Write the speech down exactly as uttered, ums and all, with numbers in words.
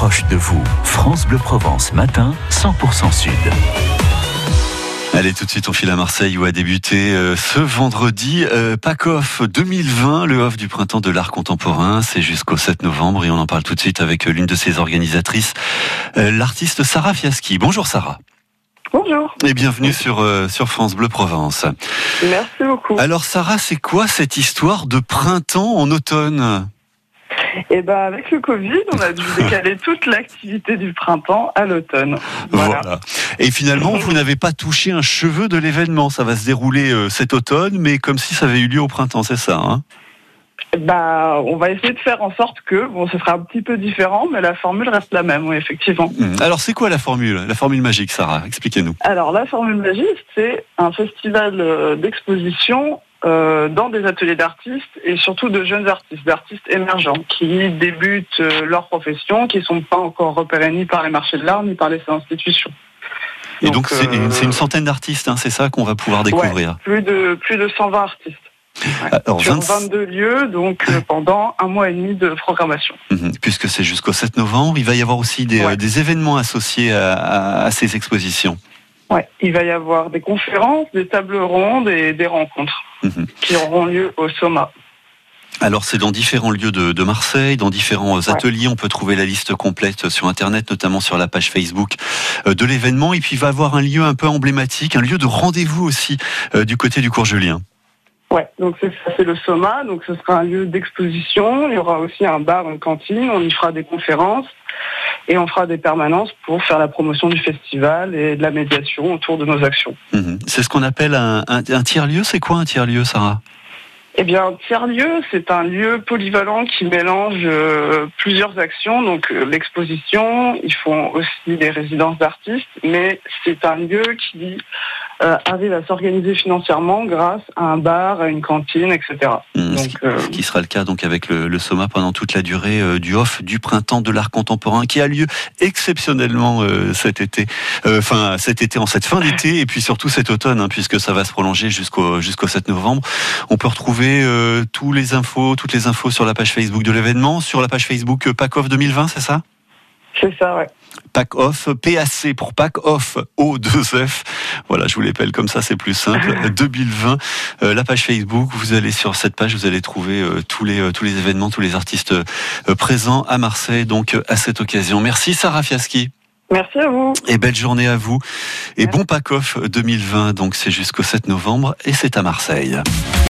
proche de vous. France Bleu Provence matin, cent pour cent Sud. Allez, tout de suite, on file à Marseille où a débuté euh, ce vendredi euh, PACOF deux mille vingt, le off du printemps de l'art contemporain. C'est jusqu'au sept novembre et on en parle tout de suite avec euh, l'une de ses organisatrices, euh, l'artiste Sarah Fiaschi. Bonjour Sarah. Bonjour. Et bienvenue sur, euh, sur France Bleu Provence. Merci beaucoup. Alors Sarah, c'est quoi cette histoire de printemps en automne ? Et ben avec le Covid, on a dû décaler toute l'activité du printemps à l'automne. Voilà. Voilà. Et finalement, vous n'avez pas touché un cheveu de l'événement. Ça va se dérouler euh, cet automne, mais comme si ça avait eu lieu au printemps, c'est ça, hein ? Bah, on va essayer de faire en sorte que, bon, ce sera un petit peu différent, mais la formule reste la même, oui, effectivement. Alors, c'est quoi la formule, la formule magique, Sarah ? Expliquez-nous. Alors, la formule magique, c'est un festival d'exposition euh, dans des ateliers d'artistes et surtout de jeunes artistes, d'artistes émergents qui débutent euh, leur profession, qui ne sont pas encore repérés ni par les marchés de l'art ni par les institutions. Et donc, donc c'est euh, une, une centaine d'artistes, hein, c'est ça qu'on va pouvoir découvrir. Ouais, plus de plus de cent vingt artistes. Ouais. Alors, sur vingt... vingt-deux lieux, donc euh, pendant un mois et demi de programmation. Mmh, puisque c'est jusqu'au sept novembre, il va y avoir aussi des, ouais. euh, des événements associés à, à, à ces expositions. Ouais, il va y avoir des conférences, des tables rondes et des rencontres mmh. qui auront lieu au SOMA. Alors c'est dans différents lieux de, de Marseille, dans différents ouais. ateliers. On peut trouver la liste complète sur Internet, notamment sur la page Facebook de l'événement. Et puis il va y avoir un lieu un peu emblématique, un lieu de rendez-vous aussi euh, du côté du cours Julien. Ouais, donc c'est, c'est le SOMA, donc ce sera un lieu d'exposition. Il y aura aussi un bar, une cantine. On y fera des conférences et on fera des permanences pour faire la promotion du festival et de la médiation autour de nos actions. Mmh. C'est ce qu'on appelle un, un, un tiers-lieu. C'est quoi un tiers-lieu, Sarah ? Eh bien, un tiers-lieu, c'est un lieu polyvalent qui mélange euh, plusieurs actions. Donc, euh, l'exposition, ils font aussi des résidences d'artistes, mais c'est un lieu qui euh, arrive à s'organiser financièrement grâce à un bar, à une cantine, et cetera. Mmh, donc, ce, qui, euh... ce qui sera le cas donc avec le, le SOMA pendant toute la durée euh, du off du printemps de l'art contemporain qui a lieu exceptionnellement euh, cet été, enfin euh, cet été en cette fin d'été et puis surtout cet automne, hein, puisque ça va se prolonger jusqu'au jusqu'au sept novembre. On peut retrouver Euh, tous les infos, toutes les infos sur la page Facebook de l'événement, sur la page Facebook euh, PACOF deux mille vingt, c'est ça ? C'est ça, ouais. PACOF, P A C pour PACOF, O deux F. Voilà, je vous l'appelle comme ça, c'est plus simple. deux mille vingt, euh, la page Facebook, vous allez sur cette page, vous allez trouver euh, tous les euh, tous les événements, tous les artistes euh, présents à Marseille, donc euh, à cette occasion. Merci Sarah Fiaschi. Merci à vous. Et belle journée à vous. Et Merci. bon PACOF deux mille vingt, donc c'est jusqu'au sept novembre et c'est à Marseille.